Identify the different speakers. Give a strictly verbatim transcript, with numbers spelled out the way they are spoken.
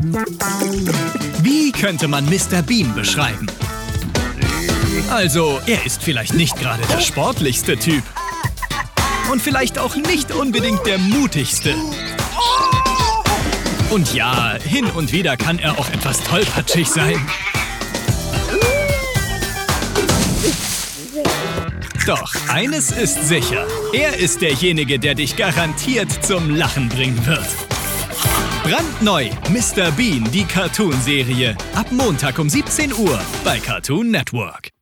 Speaker 1: Wie könnte man Mister Bean beschreiben? Also, er ist vielleicht nicht gerade der sportlichste Typ. Und vielleicht auch nicht unbedingt der mutigste. Und ja, hin und wieder kann er auch etwas tollpatschig sein. Doch eines ist sicher. Er ist derjenige, der dich garantiert zum Lachen bringen wird. Brandneu, Mister Bean, die Cartoon-Serie. Ab Montag um siebzehn Uhr bei Cartoon Network.